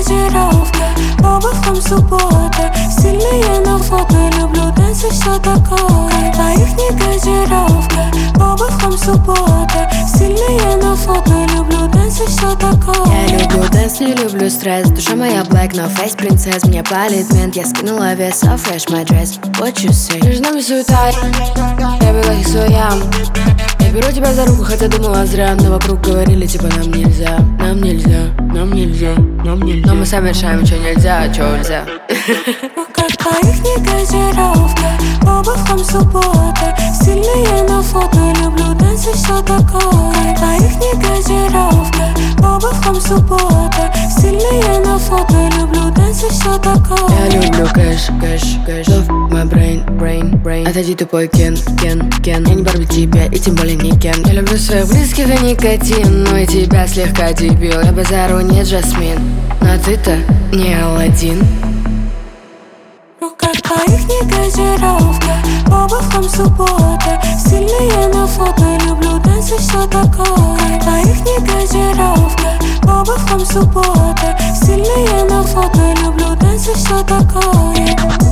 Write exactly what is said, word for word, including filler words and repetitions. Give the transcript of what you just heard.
газировка, по бокам суббота. Стильные на фото, люблю танцы, все такое. Твоих не газировка, по бокам суббота. Стильные на фото, люблю танцы, все такое. Я люблю танц, не люблю стресс. Душа моя black, но face принцесс. Мне палит мент, я скинула вес, so fresh my dress. What you say? Между нами суета, я была их своям. Я беру тебя за руку, хотя думала зря. Но вокруг говорили, типа нам нельзя, нам нельзя, нам нельзя, нам нельзя. Но мы сами решаем, что нельзя, а что нельзя. В руках твоих не газировка, по бокам суббота. Стильные на фото, люблю танцы, все такое. Твоих не газировка, по бокам суббота. Стильные на фото, люблю танцы, все такое. Я люблю кэш, кэш, кэш. Love my brain, brain, brain. Отойди, тупой Кен, Кен, Кен. Я не Барби тебе, и тем более не Кен. Я люблю своих близких и никотин, но и тебя слегка дебил. Я базару не Джасмин, но ты-то не Аладдин. В руках твоих не газировка, по бокам суббота. Стильные на фото, люблю танцы, все такое. Твоих не газировка, по бокам суббота. Стильные на фото, люблю танцы, все такое.